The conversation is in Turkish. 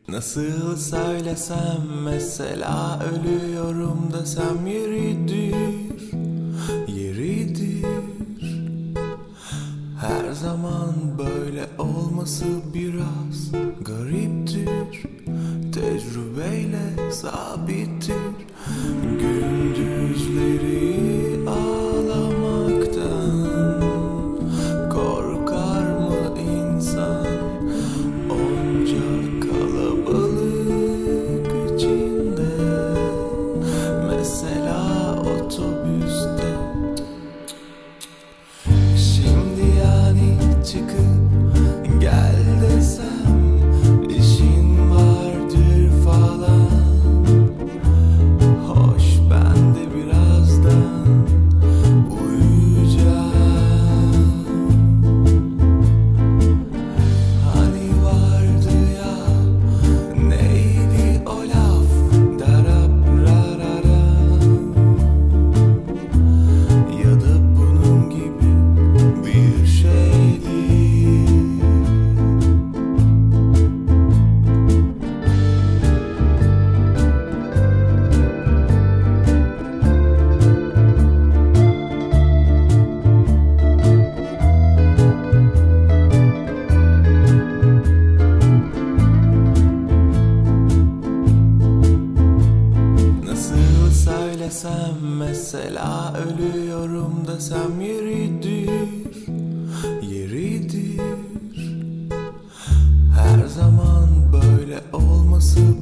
Nasıl söylesem, mesela ölüyorum desem yeridir, yeridir. Her zaman böyle olması biraz gariptir. Tecrübeyle sabittir. Gündüzleri ağlamaktan korkar mı insan? Onca kalabalık içinde, mesela otobüste. Şimdi yani çıkıp gel desem, işin vardır falan. Hoş, ben de birazdan uyuyacağım. Hani vardı ya, neydi o laf? Darabrarara. Ya da bunun gibi bir şeydi. Nasıl söylesem, mesela ölüyorum desem yeridir, yeridir. Her zaman böyle olması